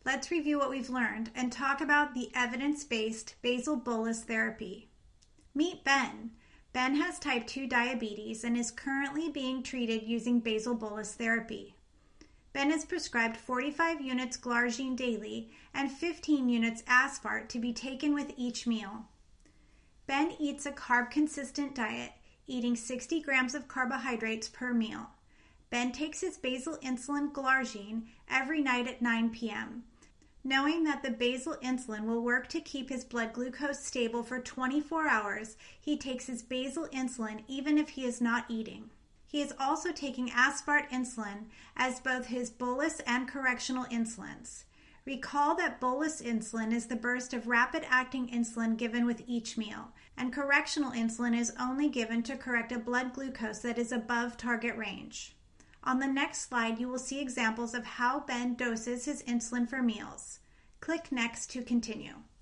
let's review what we've learned and talk about the evidence-based basal bolus therapy. Meet Ben. Ben has type 2 diabetes and is currently being treated using basal bolus therapy. Ben is prescribed 45 units glargine daily and 15 units Aspart to be taken with each meal. Ben eats a carb-consistent diet, eating 60 grams of carbohydrates per meal. Ben takes his basal insulin glargine every night at 9 p.m. Knowing that the basal insulin will work to keep his blood glucose stable for 24 hours, he takes his basal insulin even if he is not eating. He is also taking Aspart insulin as both his bolus and correctional insulins. Recall that bolus insulin is the burst of rapid-acting insulin given with each meal, and correctional insulin is only given to correct a blood glucose that is above target range. On the next slide, you will see examples of how Ben doses his insulin for meals. Click Next to continue.